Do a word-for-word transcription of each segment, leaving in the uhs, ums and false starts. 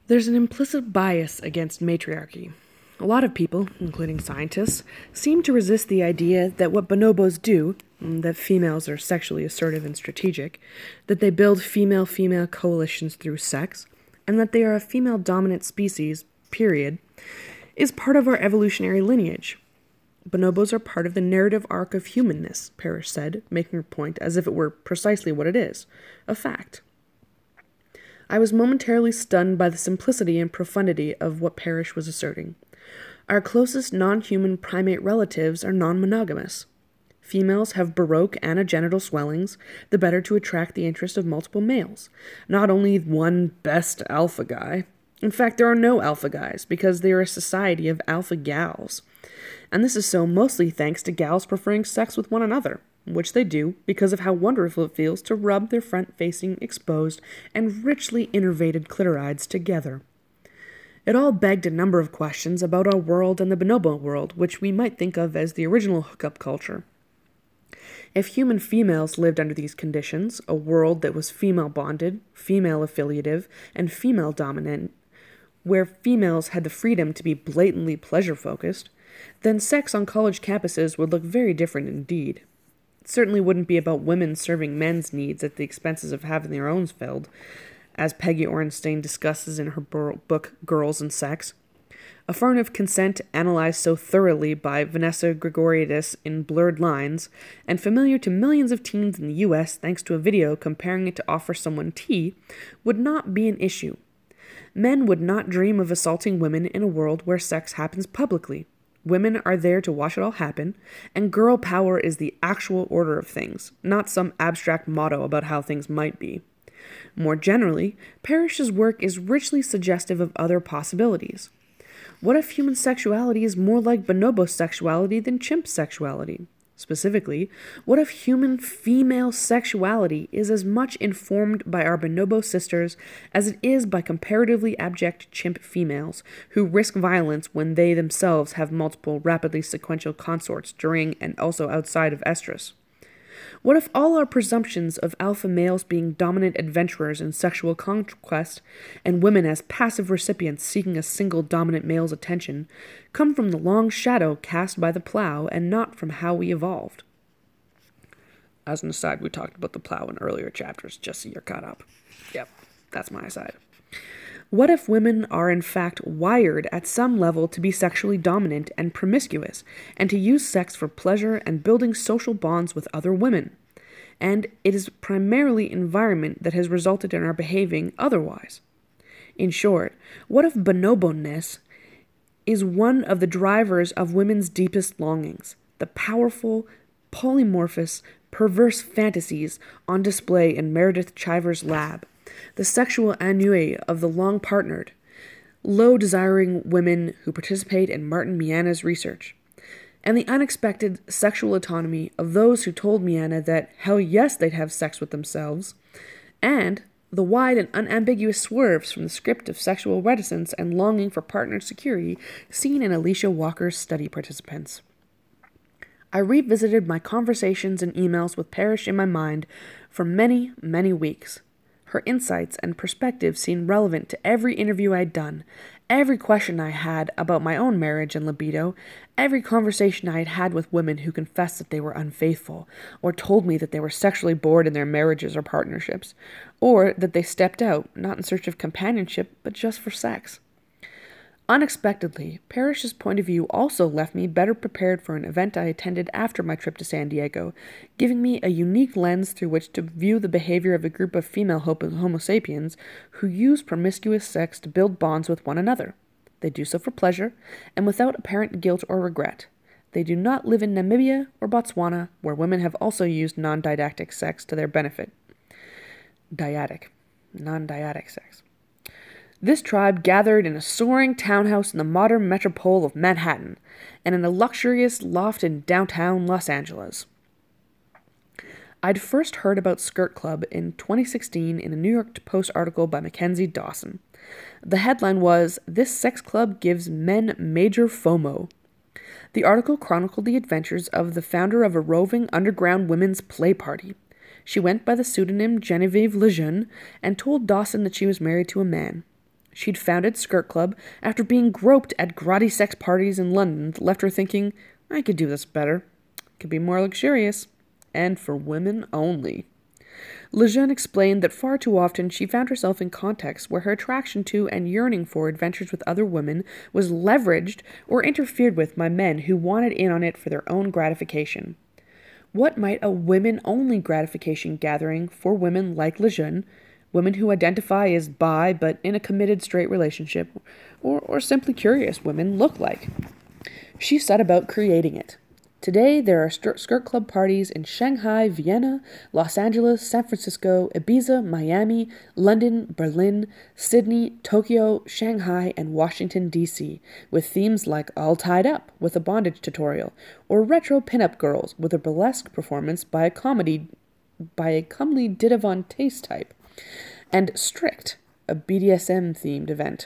There's an implicit bias against matriarchy. A lot of people, including scientists, seem to resist the idea that what bonobos do, that females are sexually assertive and strategic, that they build female-female coalitions through sex, and that they are a female-dominant species, period, is part of our evolutionary lineage. Bonobos are part of the narrative arc of humanness, Parrish said, making her point as if it were precisely what it is, a fact. I was momentarily stunned by the simplicity and profundity of what Parrish was asserting. Our closest non-human primate relatives are non-monogamous. Females have baroque anogenital swellings, the better to attract the interest of multiple males, not only one best alpha guy. In fact, there are no alpha guys, because they are a society of alpha gals. And this is so mostly thanks to gals preferring sex with one another, which they do because of how wonderful it feels to rub their front-facing, exposed, and richly innervated clitorides together. It all begged a number of questions about our world and the bonobo world, which we might think of as the original hookup culture. If human females lived under these conditions, a world that was female-bonded, female-affiliative, and female-dominant, where females had the freedom to be blatantly pleasure-focused, then sex on college campuses would look very different indeed. It certainly wouldn't be about women serving men's needs at the expenses of having their own filled, as Peggy Orenstein discusses in her book Girls and Sex. Affirmative consent, analyzed so thoroughly by Vanessa Grigoriadis in Blurred Lines, and familiar to millions of teens in the U S thanks to a video comparing it to offer someone tea, would not be an issue. Men would not dream of assaulting women in a world where sex happens publicly. Women are there to watch it all happen, and girl power is the actual order of things, not some abstract motto about how things might be. More generally, Parrish's work is richly suggestive of other possibilities. What if human sexuality is more like bonobo sexuality than chimp sexuality? Specifically, what if human female sexuality is as much informed by our bonobo sisters as it is by comparatively abject chimp females who risk violence when they themselves have multiple rapidly sequential consorts during and also outside of estrus? What if all our presumptions of alpha males being dominant adventurers in sexual conquest and women as passive recipients seeking a single dominant male's attention come from the long shadow cast by the plow and not from how we evolved? As an aside, we talked about the plow in earlier chapters, just so you're caught up. Yep, that's my aside. What if women are in fact wired at some level to be sexually dominant and promiscuous, and to use sex for pleasure and building social bonds with other women? And it is primarily environment that has resulted in our behaving otherwise. In short, what if bonobo-ness is one of the drivers of women's deepest longings, the powerful, polymorphous, perverse fantasies on display in Meredith Chiver's lab, the sexual ennui of the long-partnered, low-desiring women who participate in Martin Miana's research, and the unexpected sexual autonomy of those who told Miana that, hell yes, they'd have sex with themselves, and the wide and unambiguous swerves from the script of sexual reticence and longing for partnered security seen in Alicia Walker's study participants. I revisited my conversations and emails with Parrish in my mind for many, many weeks. Her insights and perspectives seemed relevant to every interview I'd done, every question I had about my own marriage and libido, every conversation I had had with women who confessed that they were unfaithful, or told me that they were sexually bored in their marriages or partnerships, or that they stepped out, not in search of companionship, but just for sex. Unexpectedly, Parrish's point of view also left me better prepared for an event I attended after my trip to San Diego, giving me a unique lens through which to view the behavior of a group of female Homo sapiens who use promiscuous sex to build bonds with one another. They do so for pleasure, and without apparent guilt or regret. They do not live in Namibia or Botswana, where women have also used non-didactic sex to their benefit. Dyadic. Non-dyadic sex. This tribe gathered in a soaring townhouse in the modern metropole of Manhattan, and in a luxurious loft in downtown Los Angeles. I'd first heard about Skirt Club in twenty sixteen in a New York Post article by Mackenzie Dawson. The headline was, "This sex club gives men major FOMO." The article chronicled the adventures of the founder of a roving underground women's play party. She went by the pseudonym Genevieve Lejeune and told Dawson that she was married to a man. She'd founded Skirt Club after being groped at grotty sex parties in London that left her thinking, I could do this better. It could be more luxurious. And for women only. Lejeune explained that far too often she found herself in contexts where her attraction to and yearning for adventures with other women was leveraged or interfered with by men who wanted in on it for their own gratification. What might a women-only gratification gathering for women like Lejeune, women who identify as bi but in a committed straight relationship, or, or simply curious women, look like? She set about creating it. Today, there are skirt club parties in Shanghai, Vienna, Los Angeles, San Francisco, Ibiza, Miami, London, Berlin, Sydney, Tokyo, Shanghai, and Washington, D C, with themes like All Tied Up with a bondage tutorial, or retro pinup girls with a burlesque performance by a comedy by a comely dilettante type, and Strict, a B D S M-themed event.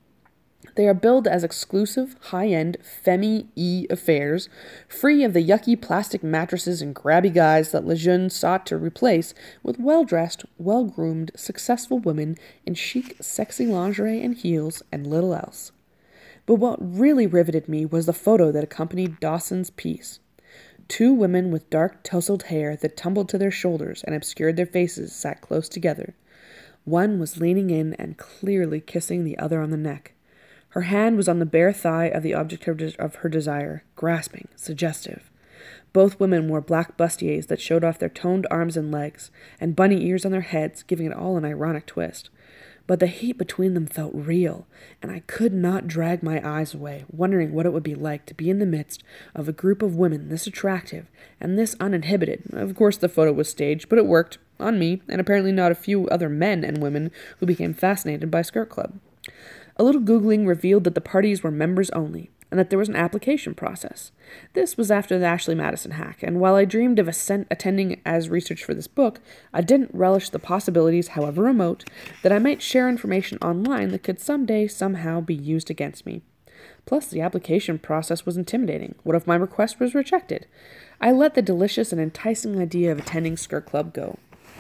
They are billed as exclusive, high-end, femi-y affairs, free of the yucky plastic mattresses and grabby guys that Lejeune sought to replace with well-dressed, well-groomed, successful women in chic, sexy lingerie and heels and little else. But what really riveted me was the photo that accompanied Dawson's piece. Two women with dark, tousled hair that tumbled to their shoulders and obscured their faces sat close together. One was leaning in and clearly kissing the other on the neck. Her hand was on the bare thigh of the object of her desire, grasping, suggestive. Both women wore black bustiers that showed off their toned arms and legs, and bunny ears on their heads, giving it all an ironic twist. But the heat between them felt real, and I could not drag my eyes away, wondering what it would be like to be in the midst of a group of women this attractive and this uninhibited. Of course, the photo was staged, but it worked, on me, and apparently not a few other men and women who became fascinated by Skirt Club. A little Googling revealed that the parties were members only, and that there was an application process. This was after the Ashley Madison hack, and while I dreamed of ascent- attending as research for this book, I didn't relish the possibilities, however remote, that I might share information online that could someday somehow be used against me. Plus, the application process was intimidating. What if my request was rejected? I let the delicious and enticing idea of attending Skirt Club go.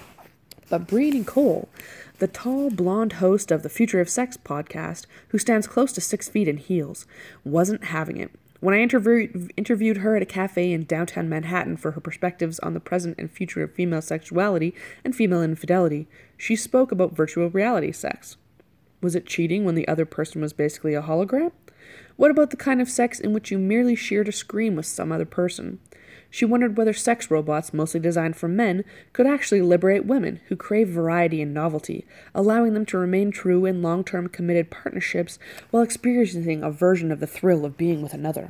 But Brittany Cole, the tall, blonde host of the Future of Sex podcast, who stands close to six feet in heels, wasn't having it. When I interview- interviewed her at a cafe in downtown Manhattan for her perspectives on the present and future of female sexuality and female infidelity, she spoke about virtual reality sex. Was it cheating when the other person was basically a hologram? What about the kind of sex in which you merely shared a screen with some other person? She wondered whether sex robots, mostly designed for men, could actually liberate women who crave variety and novelty, allowing them to remain true in long-term committed partnerships while experiencing a version of the thrill of being with another.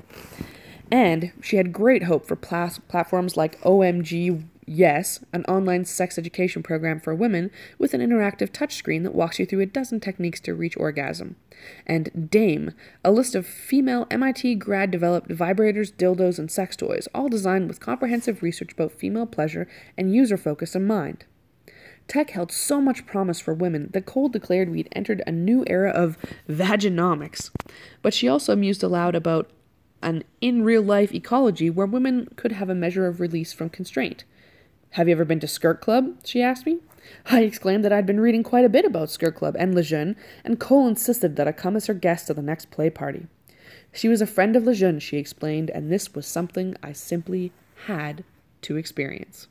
And she had great hope for plas- platforms like O M G Yes, an online sex education program for women with an interactive touchscreen that walks you through a dozen techniques to reach orgasm. And Dame, a list of female M I T grad-developed vibrators, dildos, and sex toys, all designed with comprehensive research about female pleasure and user focus in mind. Tech held so much promise for women that Cole declared we'd entered a new era of vaginomics. But she also mused aloud about an in-real-life ecology where women could have a measure of release from constraint. Have you ever been to Skirt Club? She asked me. I exclaimed that I'd been reading quite a bit about Skirt Club and Lejeune, and Cole insisted that I come as her guest to the next play party. She was a friend of Lejeune, she explained, and this was something I simply had to experience.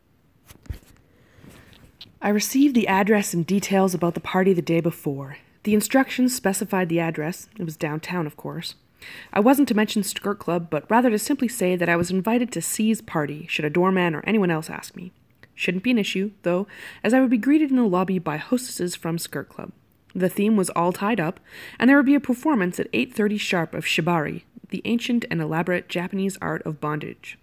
I received the address and details about the party the day before. The instructions specified the address. It was downtown, of course. I wasn't to mention Skirt Club, but rather to simply say that I was invited to C's party, should a doorman or anyone else ask me. Shouldn't be an issue, though, as I would be greeted in the lobby by hostesses from Skirt Club. The theme was all tied up, and there would be a performance at eight thirty sharp of shibari, the ancient and elaborate Japanese art of bondage.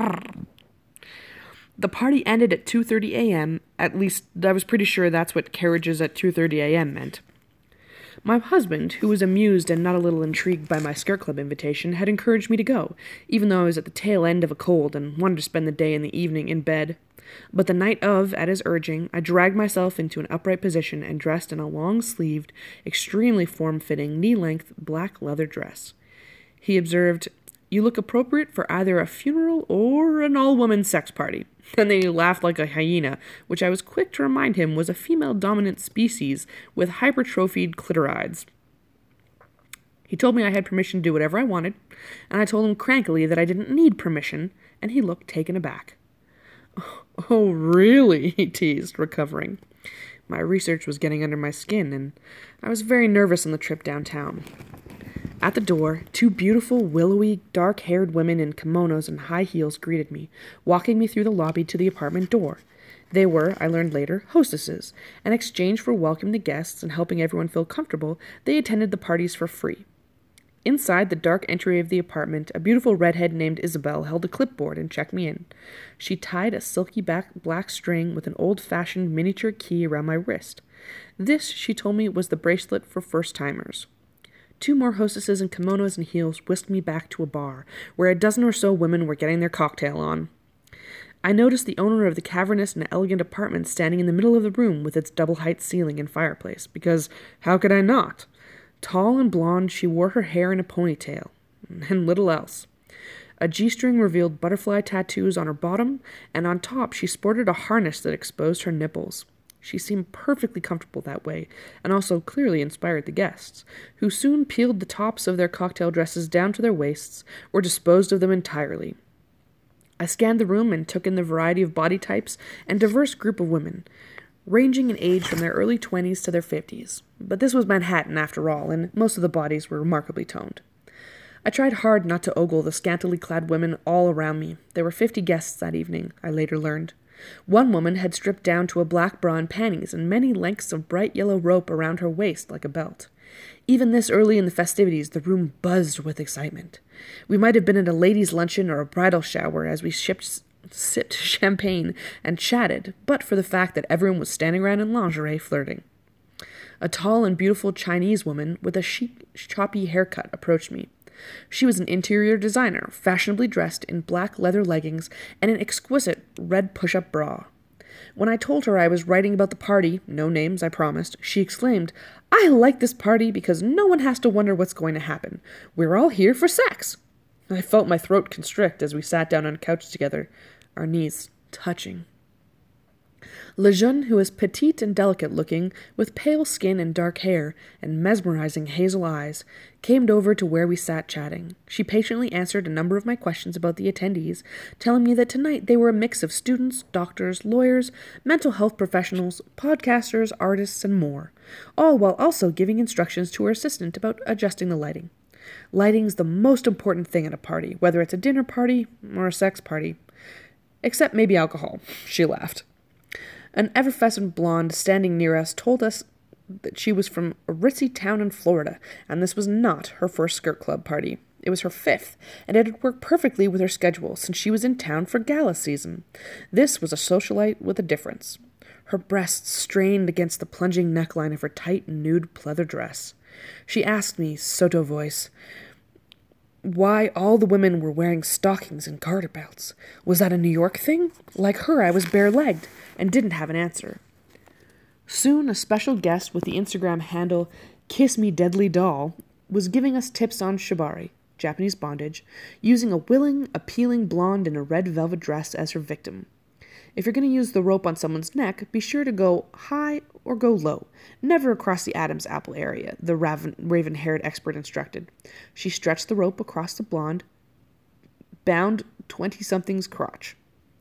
The party ended at two thirty a.m., at least I was pretty sure that's what carriages at two thirty a.m. meant. My husband, who was amused and not a little intrigued by my Skirt Club invitation, had encouraged me to go, even though I was at the tail end of a cold and wanted to spend the day and the evening in bed. But the night of, at his urging, I dragged myself into an upright position and dressed in a long-sleeved, extremely form-fitting, knee-length black leather dress. He observed, "You look appropriate for either a funeral or an all-woman sex party." Then they laughed like a hyena, which I was quick to remind him was a female-dominant species with hypertrophied clitorides. He told me I had permission to do whatever I wanted, and I told him crankily that I didn't need permission, and he looked taken aback. "Oh, really?" he teased, recovering. My research was getting under my skin, and I was very nervous on the trip downtown. At the door, two beautiful, willowy, dark-haired women in kimonos and high heels greeted me, walking me through the lobby to the apartment door. They were, I learned later, hostesses. In exchange for welcoming the guests and helping everyone feel comfortable, they attended the parties for free. Inside the dark entry of the apartment, a beautiful redhead named Isabel held a clipboard and checked me in. She tied a silky back black string with an old-fashioned miniature key around my wrist. This, she told me, was the bracelet for first-timers. Two more hostesses in kimonos and heels whisked me back to a bar, where a dozen or so women were getting their cocktail on. I noticed the owner of the cavernous and elegant apartment standing in the middle of the room with its double-height ceiling and fireplace, because how could I not? Tall and blonde, she wore her hair in a ponytail, and little else. A G-string revealed butterfly tattoos on her bottom, and on top she sported a harness that exposed her nipples. She seemed perfectly comfortable that way, and also clearly inspired the guests, who soon peeled the tops of their cocktail dresses down to their waists, or disposed of them entirely. I scanned the room and took in the variety of body types and diverse group of women, ranging in age from their early twenties to their fifties. But this was Manhattan, after all, and most of the bodies were remarkably toned. I tried hard not to ogle the scantily clad women all around me. There were fifty guests that evening, I later learned. One woman had stripped down to a black bra and panties, and many lengths of bright yellow rope around her waist like a belt. Even this early in the festivities, the room buzzed with excitement. We might have been at a ladies' luncheon or a bridal shower as we shipped sipped champagne and chatted, but for the fact that everyone was standing around in lingerie flirting. A tall and beautiful Chinese woman with a chic, choppy haircut approached me. She was an interior designer, fashionably dressed in black leather leggings and an exquisite red push-up bra. When I told her I was writing about the party, no names, I promised, she exclaimed, "I like this party because no one has to wonder what's going to happen. We're all here for sex." I felt my throat constrict as we sat down on a couch together, our knees touching. Le Jeune, who was petite and delicate-looking, with pale skin and dark hair, and mesmerizing hazel eyes, came over to where we sat chatting. She patiently answered a number of my questions about the attendees, telling me that tonight they were a mix of students, doctors, lawyers, mental health professionals, podcasters, artists, and more, all while also giving instructions to her assistant about adjusting the lighting. Lighting's the most important thing at a party, whether it's a dinner party or a sex party. Except maybe alcohol, she laughed. An effervescent blonde standing near us told us that she was from a ritzy town in Florida, and this was not her first skirt club party. It was her fifth, and it had worked perfectly with her schedule since she was in town for gala season. This was a socialite with a difference. Her breasts strained against the plunging neckline of her tight, nude pleather dress. She asked me, sotto voice, why all the women were wearing stockings and garter belts. Was that a New York thing? Like her, I was bare-legged, and didn't have an answer. Soon, a special guest with the Instagram handle Kiss Me Deadly Doll was giving us tips on shibari, Japanese bondage, using a willing, appealing blonde in a red velvet dress as her victim. If you're going to use the rope on someone's neck, be sure to go high or go low, never across the Adam's apple area, the raven- raven-haired expert instructed. She stretched the rope across the blonde, bound twenty-something's crotch.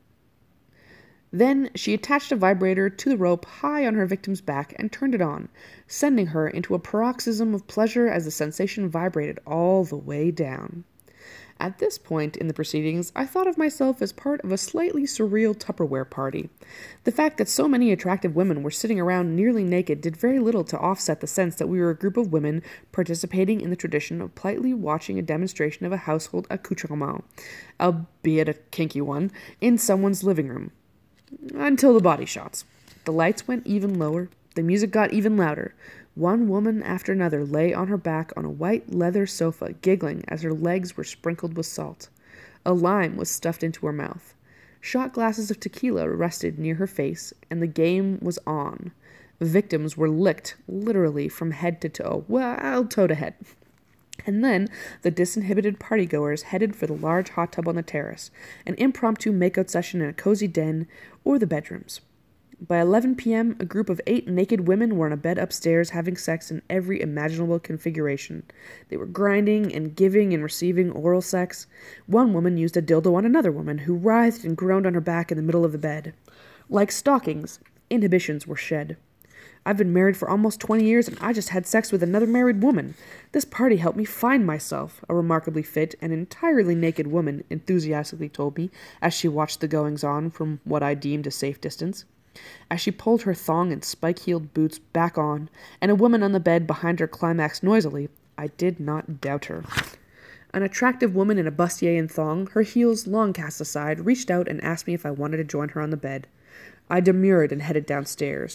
Then she attached a vibrator to the rope high on her victim's back and turned it on, sending her into a paroxysm of pleasure as the sensation vibrated all the way down. At this point in the proceedings, I thought of myself as part of a slightly surreal Tupperware party. The fact that so many attractive women were sitting around nearly naked did very little to offset the sense that we were a group of women participating in the tradition of politely watching a demonstration of a household accoutrement, albeit a kinky one, in someone's living room. Until the body shots. The lights went even lower, the music got even louder. One woman after another lay on her back on a white leather sofa, giggling as her legs were sprinkled with salt. A lime was stuffed into her mouth. Shot glasses of tequila rested near her face, and the game was on. Victims were licked, literally, from head to toe. Well, toe to head. And then the disinhibited partygoers headed for the large hot tub on the terrace, an impromptu makeout session in a cozy den, or the bedrooms. By eleven p.m., a group of eight naked women were on a bed upstairs having sex in every imaginable configuration. They were grinding and giving and receiving oral sex. One woman used a dildo on another woman, who writhed and groaned on her back in the middle of the bed. Like stockings, inhibitions were shed. I've been married for almost twenty years, and I just had sex with another married woman. This party helped me find myself, a remarkably fit and entirely naked woman enthusiastically told me as she watched the goings-on from what I deemed a safe distance. As she pulled her thong and spike-heeled boots back on, and a woman on the bed behind her climaxed noisily, I did not doubt her. An attractive woman in a bustier and thong, her heels long cast aside, reached out and asked me if I wanted to join her on the bed. I demurred and headed downstairs.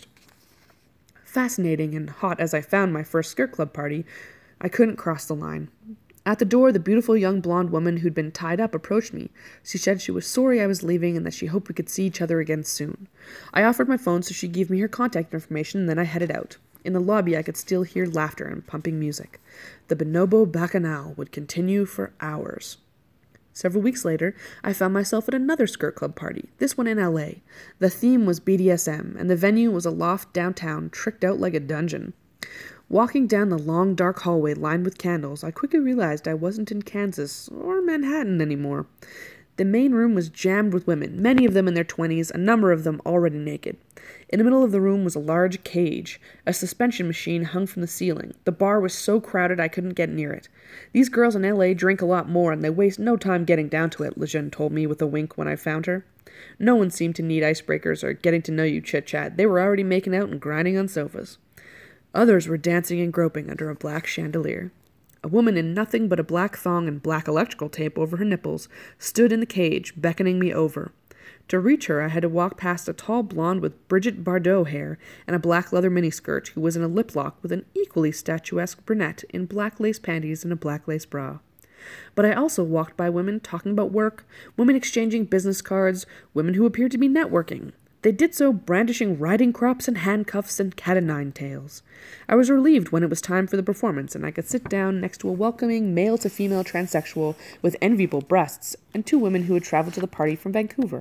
Fascinating and hot as I found my first skirt club party, I couldn't cross the line. At the door, the beautiful young blonde woman who'd been tied up approached me. She said she was sorry I was leaving and that she hoped we could see each other again soon. I offered my phone so she gave me her contact information, and then I headed out. In the lobby, I could still hear laughter and pumping music. The Bonobo Bacchanal would continue for hours. Several weeks later, I found myself at another skirt club party, this one in L A. The theme was B D S M, and the venue was a loft downtown, tricked out like a dungeon. Walking down the long, dark hallway lined with candles, I quickly realized I wasn't in Kansas or Manhattan anymore. The main room was jammed with women, many of them in their twenties, a number of them already naked. In the middle of the room was a large cage. A suspension machine hung from the ceiling. The bar was so crowded I couldn't get near it. These girls in L A drink a lot more, and they waste no time getting down to it, Lejeune told me with a wink when I found her. No one seemed to need icebreakers or getting-to-know-you chit-chat. They were already making out and grinding on sofas. Others were dancing and groping under a black chandelier. A woman in nothing but a black thong and black electrical tape over her nipples stood in the cage, beckoning me over. To reach her, I had to walk past a tall blonde with Brigitte Bardot hair and a black leather miniskirt who was in a lip lock with an equally statuesque brunette in black lace panties and a black lace bra. But I also walked by women talking about work, women exchanging business cards, women who appeared to be networking. They did so brandishing riding crops and handcuffs and cat-o'-nine-tails. I was relieved when it was time for the performance, and I could sit down next to a welcoming male-to-female transsexual with enviable breasts and two women who had traveled to the party from Vancouver.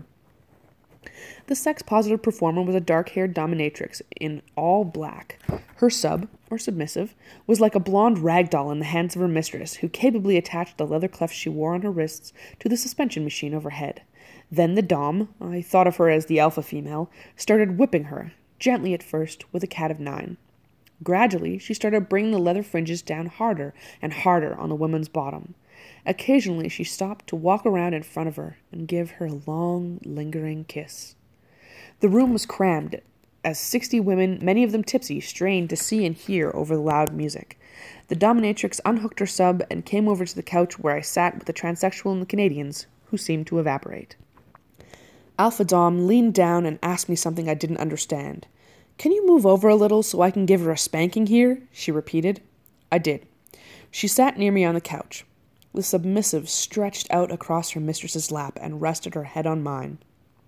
The sex-positive performer was a dark-haired dominatrix in all black. Her sub, or submissive, was like a blonde rag doll in the hands of her mistress, who capably attached the leather cuffs she wore on her wrists to the suspension machine overhead. Then the dom, I thought of her as the alpha female, started whipping her, gently at first, with a cat of nine. Gradually, she started bringing the leather fringes down harder and harder on the woman's bottom. Occasionally, she stopped to walk around in front of her and give her a long, lingering kiss. The room was crammed, as sixty women, many of them tipsy, strained to see and hear over the loud music. The dominatrix unhooked her sub and came over to the couch where I sat with the transsexual and the Canadians, who seemed to evaporate. Alpha Dom leaned down and asked me something I didn't understand. "Can you move over a little so I can give her a spanking here?" she repeated. I did. She sat near me on the couch. The submissive stretched out across her mistress's lap and rested her head on mine.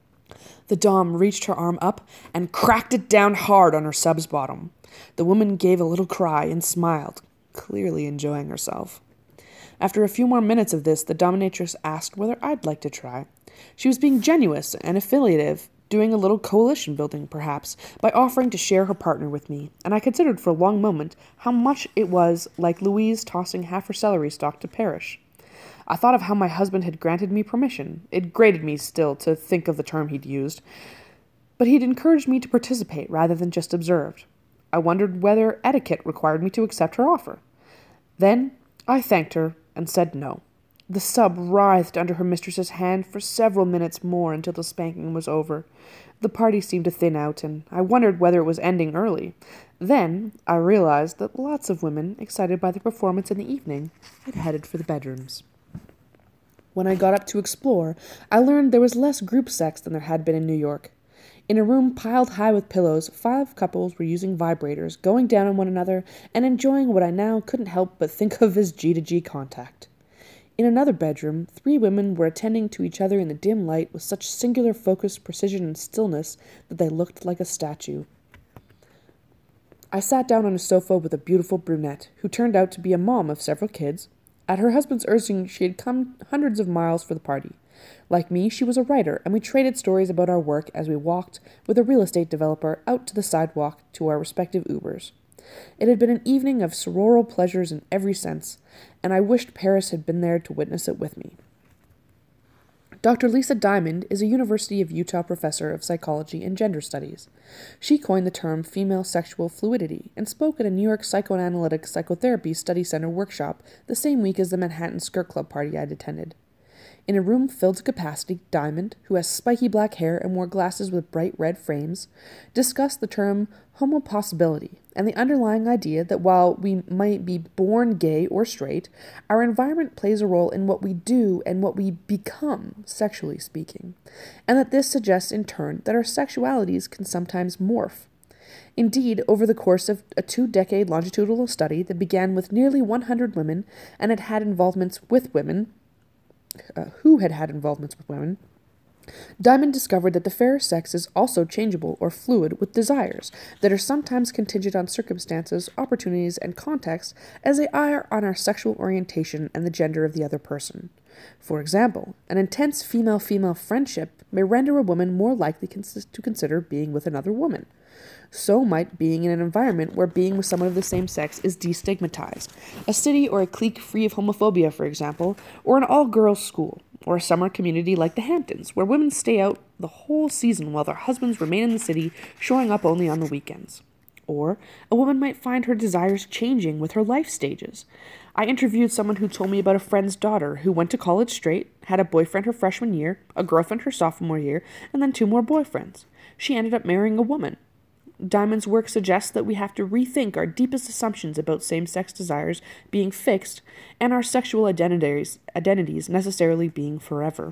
The dom reached her arm up and cracked it down hard on her sub's bottom. The woman gave a little cry and smiled, clearly enjoying herself. After a few more minutes of this, the dominatrix asked whether I'd like to try. She was being generous and affiliative, doing a little coalition building, perhaps, by offering to share her partner with me, and I considered for a long moment how much it was like Louise tossing half her celery stalk to perish. I thought of how my husband had granted me permission. It grated me still to think of the term he'd used. But he'd encouraged me to participate rather than just observed. I wondered whether etiquette required me to accept her offer. Then I thanked her and said no. The sub writhed under her mistress's hand for several minutes more until the spanking was over. The party seemed to thin out, and I wondered whether it was ending early. Then I realized that lots of women, excited by the performance in the evening, had headed for the bedrooms. When I got up to explore, I learned there was less group sex than there had been in New York. In a room piled high with pillows, five couples were using vibrators, going down on one another, and enjoying what I now couldn't help but think of as G to G contact. In another bedroom, three women were attending to each other in the dim light with such singular focus, precision, and stillness that they looked like a statue. I sat down on a sofa with a beautiful brunette, who turned out to be a mom of several kids. At her husband's urging, she had come hundreds of miles for the party. Like me, she was a writer, and we traded stories about our work as we walked, with a real estate developer, out to the sidewalk to our respective Ubers. It had been an evening of sororal pleasures in every sense, and I wished Paris had been there to witness it with me. Doctor Lisa Diamond is a University of Utah professor of psychology and gender studies. She coined the term female sexual fluidity and spoke at a New York Psychoanalytic Psychotherapy Study Center workshop the same week as the Manhattan Skirt Club party I'd attended. In a room filled to capacity, Diamond, who has spiky black hair and wore glasses with bright red frames, discussed the term homopossibility and the underlying idea that while we might be born gay or straight, our environment plays a role in what we do and what we become, sexually speaking, and that this suggests in turn that our sexualities can sometimes morph. Indeed, over the course of a two-decade longitudinal study that began with nearly one hundred women and had had involvements with women, Uh, who had had involvements with women, Diamond discovered that the fair sex is also changeable or fluid with desires that are sometimes contingent on circumstances, opportunities, and context as they are on our sexual orientation and the gender of the other person. For example, an intense female-female friendship may render a woman more likely cons- to consider being with another woman. So might being in an environment where being with someone of the same sex is destigmatized. A city or a clique free of homophobia, for example, or an all-girls school, or a summer community like the Hamptons, where women stay out the whole season while their husbands remain in the city, showing up only on the weekends. Or a woman might find her desires changing with her life stages. I interviewed someone who told me about a friend's daughter who went to college straight, had a boyfriend her freshman year, a girlfriend her sophomore year, and then two more boyfriends. She ended up marrying a woman. Diamond's work suggests that we have to rethink our deepest assumptions about same-sex desires being fixed and our sexual identities, identities necessarily being forever.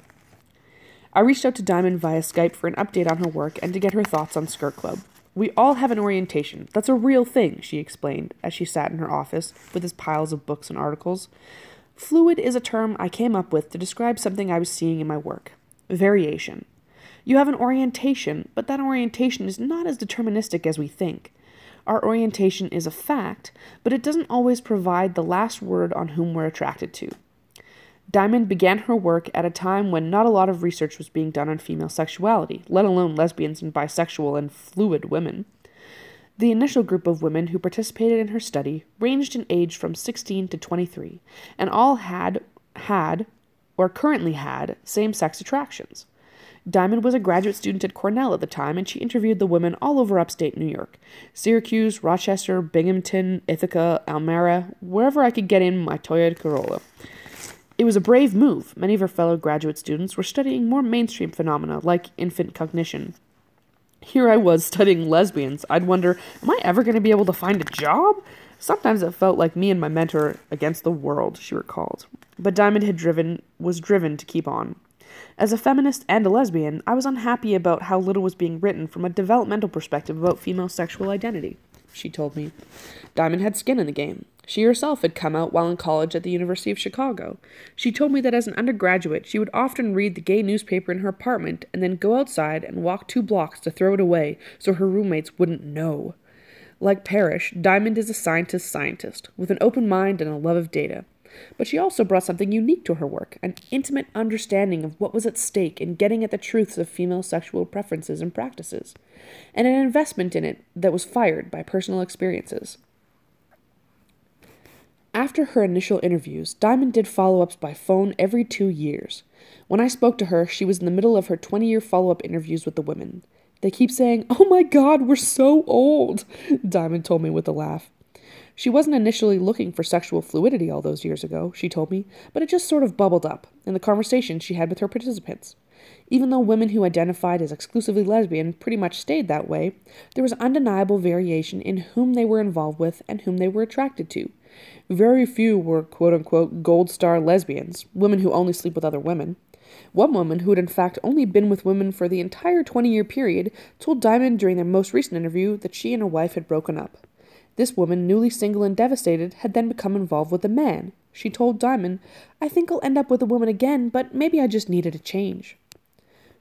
I reached out to Diamond via Skype for an update on her work and to get her thoughts on Skirt Club. We all have an orientation. That's a real thing, she explained as she sat in her office with his piles of books and articles. Fluid is a term I came up with to describe something I was seeing in my work. Variation. You have an orientation, but that orientation is not as deterministic as we think. Our orientation is a fact, but it doesn't always provide the last word on whom we're attracted to. Diamond began her work at a time when not a lot of research was being done on female sexuality, let alone lesbians and bisexual and fluid women. The initial group of women who participated in her study ranged in age from sixteen to twenty-three, and all had, had, or currently had, same-sex attractions. Diamond was a graduate student at Cornell at the time, and she interviewed the women all over upstate New York. Syracuse, Rochester, Binghamton, Ithaca, Elmira, wherever I could get in my Toyota Corolla. It was a brave move. Many of her fellow graduate students were studying more mainstream phenomena, like infant cognition. Here I was studying lesbians. I'd wonder, am I ever going to be able to find a job? Sometimes it felt like me and my mentor against the world, she recalled. But Diamond had driven, was driven to keep on. As a feminist and a lesbian, I was unhappy about how little was being written from a developmental perspective about female sexual identity, she told me. Diamond had skin in the game. She herself had come out while in college at the University of Chicago. She told me that as an undergraduate, she would often read the gay newspaper in her apartment and then go outside and walk two blocks to throw it away so her roommates wouldn't know. Like Parrish, Diamond is a scientist scientist, with an open mind and a love of data. But she also brought something unique to her work, an intimate understanding of what was at stake in getting at the truths of female sexual preferences and practices, and an investment in it that was fired by personal experiences. After her initial interviews, Diamond did follow-ups by phone every two years. When I spoke to her, she was in the middle of her twenty-year follow-up interviews with the women. They keep saying, "Oh my God, we're so old," Diamond told me with a laugh. She wasn't initially looking for sexual fluidity all those years ago, she told me, but it just sort of bubbled up in the conversations she had with her participants. Even though women who identified as exclusively lesbian pretty much stayed that way, there was undeniable variation in whom they were involved with and whom they were attracted to. Very few were quote-unquote gold star lesbians, women who only sleep with other women. One woman, who had in fact only been with women for the entire twenty-year period, told Diamond during their most recent interview that she and her wife had broken up. This woman, newly single and devastated, had then become involved with a man. She told Diamond, "I think I'll end up with a woman again, but maybe I just needed a change."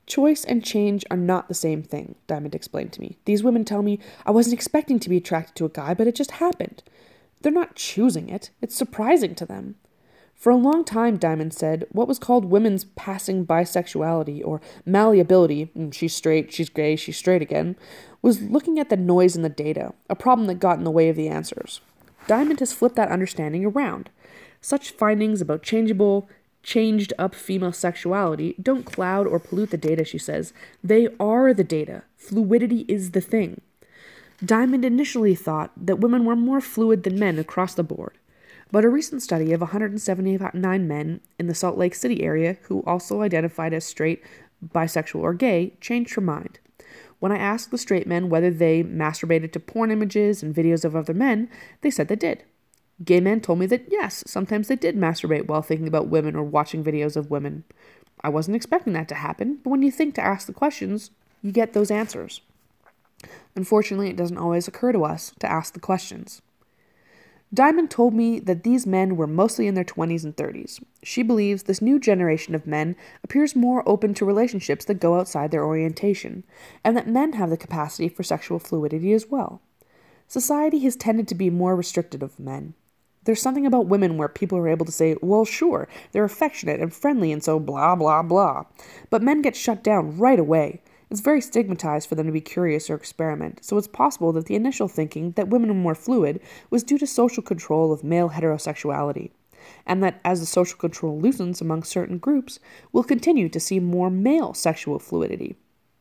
Choice and change are not the same thing, Diamond explained to me. These women tell me I wasn't expecting to be attracted to a guy, but it just happened. They're not choosing it. It's surprising to them. For a long time, Diamond said, what was called women's passing bisexuality or malleability, she's straight, she's gay, she's straight again, was looking at the noise in the data, a problem that got in the way of the answers. Diamond has flipped that understanding around. Such findings about changeable, changed-up female sexuality don't cloud or pollute the data, she says. They are the data. Fluidity is the thing. Diamond initially thought that women were more fluid than men across the board. But a recent study of one hundred seventy-nine men in the Salt Lake City area who also identified as straight, bisexual, or gay changed her mind. When I asked the straight men whether they masturbated to porn images and videos of other men, they said they did. Gay men told me that yes, sometimes they did masturbate while thinking about women or watching videos of women. I wasn't expecting that to happen, but when you think to ask the questions, you get those answers. Unfortunately, it doesn't always occur to us to ask the questions. Diamond told me that these men were mostly in their twenties and thirties. She believes this new generation of men appears more open to relationships that go outside their orientation, and that men have the capacity for sexual fluidity as well. Society has tended to be more restrictive of men. There's something about women where people are able to say, well, sure, they're affectionate and friendly and so blah, blah, blah. But men get shut down right away. It's very stigmatized for them to be curious or experiment, so it's possible that the initial thinking that women are more fluid was due to social control of male heterosexuality, and that as the social control loosens among certain groups, we'll continue to see more male sexual fluidity.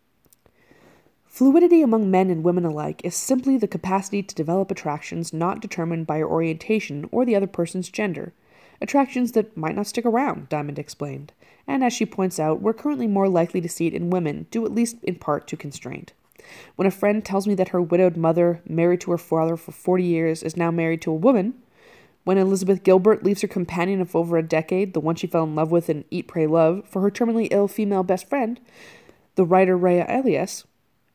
Fluidity among men and women alike is simply the capacity to develop attractions not determined by your orientation or the other person's gender. Attractions that might not stick around, Diamond explained. And as she points out, we're currently more likely to see it in women, due at least in part to constraint. When a friend tells me that her widowed mother, married to her father for forty years, is now married to a woman, when Elizabeth Gilbert leaves her companion of over a decade, the one she fell in love with in Eat, Pray, Love, for her terminally ill female best friend, the writer Rhea Elias,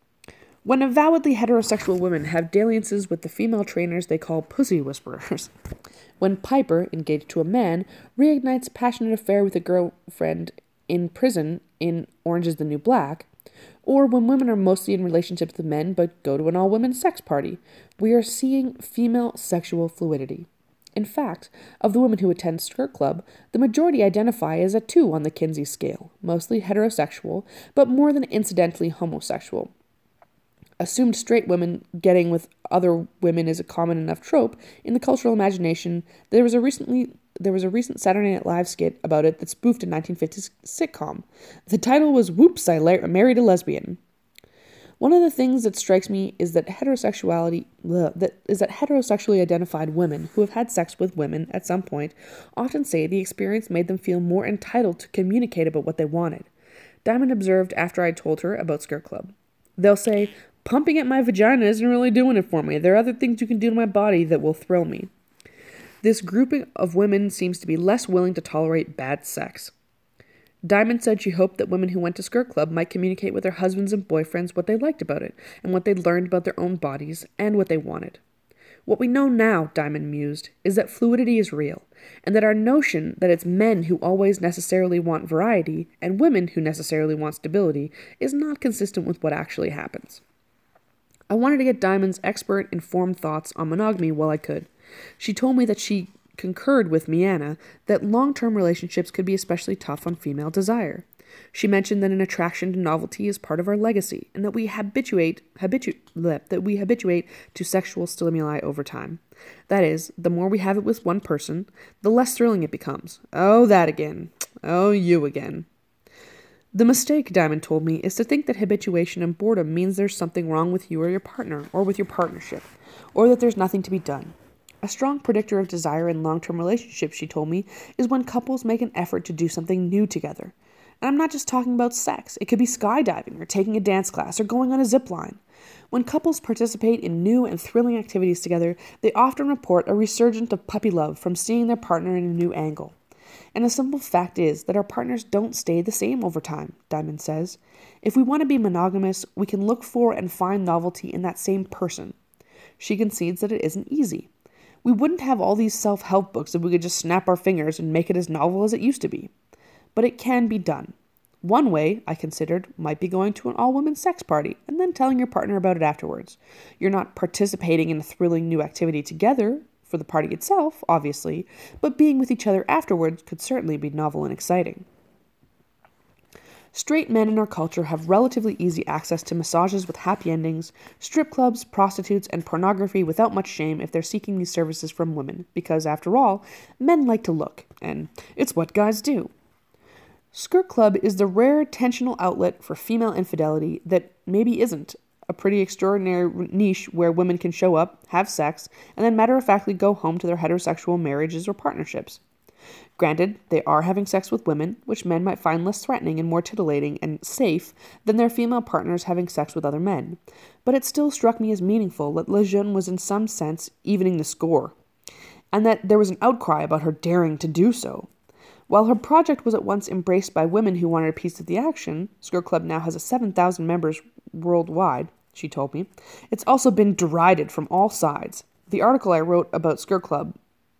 when avowedly heterosexual women have dalliances with the female trainers they call pussy whisperers, when Piper, engaged to a man, reignites a passionate affair with a girlfriend in prison in Orange is the New Black, or when women are mostly in relationships with men but go to an all-women sex party, we are seeing female sexual fluidity. In fact, of the women who attend Skirt Club, the majority identify as a two on the Kinsey scale, mostly heterosexual, but more than incidentally homosexual. Assumed straight women getting with other women is a common enough trope in the cultural imagination. There was a recently there was a recent Saturday Night Live skit about it that spoofed a nineteen fifties sitcom. The title was "Whoops, I la- Married a Lesbian." One of the things that strikes me is that heterosexuality bleh, that is that heterosexually identified women who have had sex with women at some point often say the experience made them feel more entitled to communicate about what they wanted. Diamond observed after I told her about Skirt Club. They'll say, pumping at my vagina isn't really doing it for me. There are other things you can do to my body that will thrill me. This grouping of women seems to be less willing to tolerate bad sex. Diamond said she hoped that women who went to Skirt Club might communicate with their husbands and boyfriends what they liked about it, and what they'd learned about their own bodies, and what they wanted. What we know now, Diamond mused, is that fluidity is real, and that our notion that it's men who always necessarily want variety, and women who necessarily want stability, is not consistent with what actually happens. I wanted to get Diamond's expert, informed thoughts on monogamy while I could. She told me that she concurred with Miana that long-term relationships could be especially tough on female desire. She mentioned that an attraction to novelty is part of our legacy, and that we habituate habitu- bleh, that we habituate to sexual stimuli over time. That is, the more we have it with one person, the less thrilling it becomes. Oh, that again. Oh, you again. The mistake, Diamond told me, is to think that habituation and boredom means there's something wrong with you or your partner, or with your partnership, or that there's nothing to be done. A strong predictor of desire in long-term relationships, she told me, is when couples make an effort to do something new together. And I'm not just talking about sex. It could be skydiving, or taking a dance class, or going on a zip line. When couples participate in new and thrilling activities together, they often report a resurgence of puppy love from seeing their partner in a new angle. And the simple fact is that our partners don't stay the same over time, Diamond says. If we want to be monogamous, we can look for and find novelty in that same person. She concedes that it isn't easy. We wouldn't have all these self-help books if we could just snap our fingers and make it as novel as it used to be. But it can be done. One way, I considered, might be going to an all-women sex party and then telling your partner about it afterwards. You're not participating in a thrilling new activity together for the party itself, obviously, but being with each other afterwards could certainly be novel and exciting. Straight men in our culture have relatively easy access to massages with happy endings, strip clubs, prostitutes, and pornography without much shame if they're seeking these services from women, because, after all, men like to look, and it's what guys do. Skirt Club is the rare tensional outlet for female infidelity that maybe isn't a pretty extraordinary niche where women can show up, have sex, and then matter-of-factly go home to their heterosexual marriages or partnerships. Granted, they are having sex with women, which men might find less threatening and more titillating and safe than their female partners having sex with other men. But it still struck me as meaningful that Lejeune was in some sense evening the score, and that there was an outcry about her daring to do so. While her project was at once embraced by women who wanted a piece of the action, Skirt Club now has seven thousand members worldwide, she told me. It's also been derided from all sides. The article I wrote about Skirt Club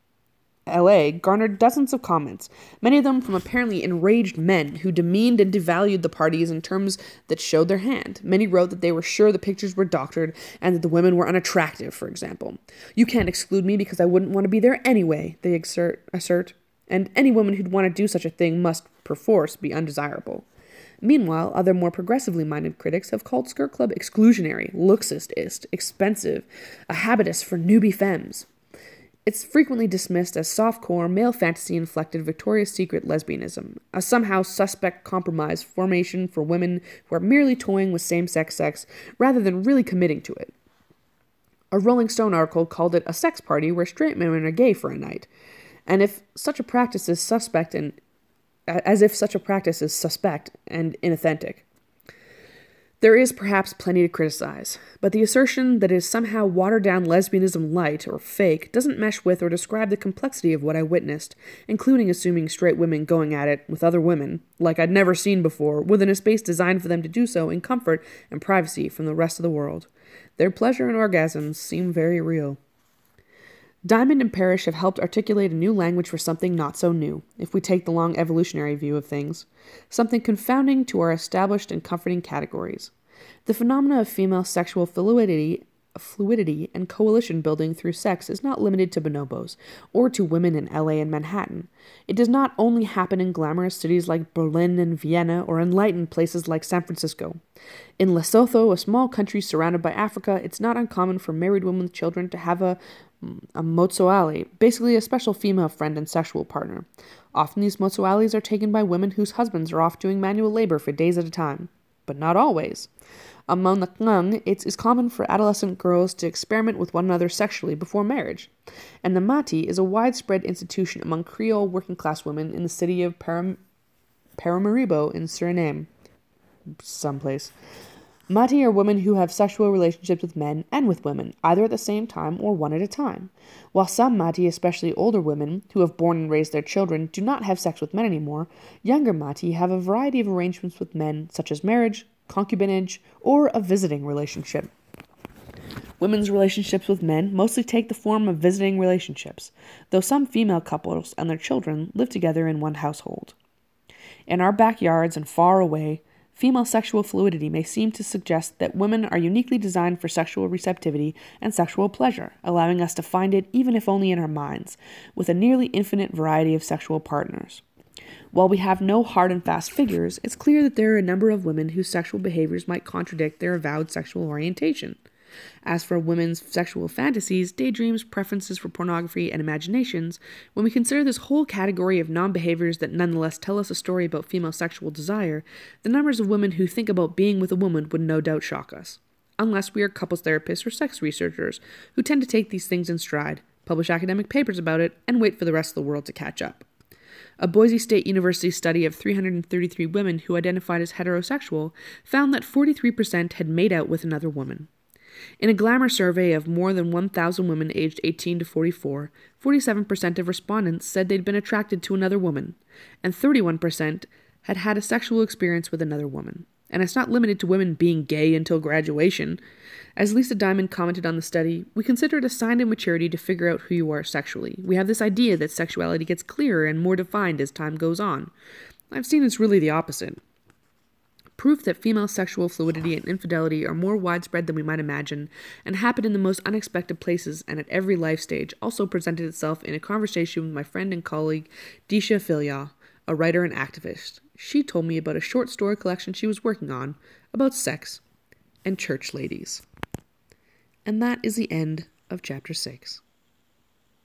L A garnered dozens of comments, many of them from apparently enraged men who demeaned and devalued the parties in terms that showed their hand. Many wrote that they were sure the pictures were doctored and that the women were unattractive, for example. You can't exclude me because I wouldn't want to be there anyway, they assert, assert. And any woman who'd want to do such a thing must, perforce, be undesirable. Meanwhile, other more progressively minded critics have called Skirt Club exclusionary, luxist, expensive, a habitus for newbie femmes. It's frequently dismissed as softcore, male fantasy-inflected Victoria's Secret lesbianism, a somehow suspect compromise formation for women who are merely toying with same-sex sex rather than really committing to it. A Rolling Stone article called it a sex party where straight men are gay for a night. And if such a practice is suspect and as if such a practice is suspect and inauthentic. There is perhaps plenty to criticize, but the assertion that it is somehow watered-down lesbianism light or fake doesn't mesh with or describe the complexity of what I witnessed, including assuming straight women going at it with other women, like I'd never seen before, within a space designed for them to do so in comfort and privacy from the rest of the world. Their pleasure and orgasms seem very real. Diamond and Parrish have helped articulate a new language for something not so new, if we take the long evolutionary view of things, something confounding to our established and comforting categories. The phenomena of female sexual fluidity, fluidity and coalition building through sex is not limited to bonobos, or to women in L A and Manhattan. It does not only happen in glamorous cities like Berlin and Vienna, or enlightened places like San Francisco. In Lesotho, a small country surrounded by Africa, it's not uncommon for married women with children to have a a mozoali, basically a special female friend and sexual partner. Often these mozoalis are taken by women whose husbands are off doing manual labor for days at a time. But not always. Among the Klang, it is common for adolescent girls to experiment with one another sexually before marriage. And the Mati is a widespread institution among Creole working-class women in the city of Param- Paramaribo in Suriname. Someplace. Mati are women who have sexual relationships with men and with women, either at the same time or one at a time. While some Mati, especially older women, who have born and raised their children, do not have sex with men anymore, younger Mati have a variety of arrangements with men, such as marriage, concubinage, or a visiting relationship. Women's relationships with men mostly take the form of visiting relationships, though some female couples and their children live together in one household. In our backyards and far away, female sexual fluidity may seem to suggest that women are uniquely designed for sexual receptivity and sexual pleasure, allowing us to find it, even if only in our minds, with a nearly infinite variety of sexual partners. While we have no hard and fast figures, it's clear that there are a number of women whose sexual behaviors might contradict their avowed sexual orientation. As for women's sexual fantasies, daydreams, preferences for pornography, and imaginations, when we consider this whole category of non-behaviors that nonetheless tell us a story about female sexual desire, the numbers of women who think about being with a woman would no doubt shock us. Unless we are couples therapists or sex researchers, who tend to take these things in stride, publish academic papers about it, and wait for the rest of the world to catch up. A Boise State University study of three hundred thirty-three women who identified as heterosexual found that forty-three percent had made out with another woman. In a Glamour survey of more than one thousand women aged eighteen to forty-four, forty-seven percent of respondents said they'd been attracted to another woman, and thirty-one percent had had a sexual experience with another woman. And it's not limited to women being gay until graduation. As Lisa Diamond commented on the study, we consider it a sign of maturity to figure out who you are sexually. We have this idea that sexuality gets clearer and more defined as time goes on. I've seen it's really the opposite. Proof that female sexual fluidity and infidelity are more widespread than we might imagine and happen in the most unexpected places and at every life stage also presented itself in a conversation with my friend and colleague Disha Filya, a writer and activist. She told me about a short story collection she was working on about sex and church ladies. And that is the end of chapter six.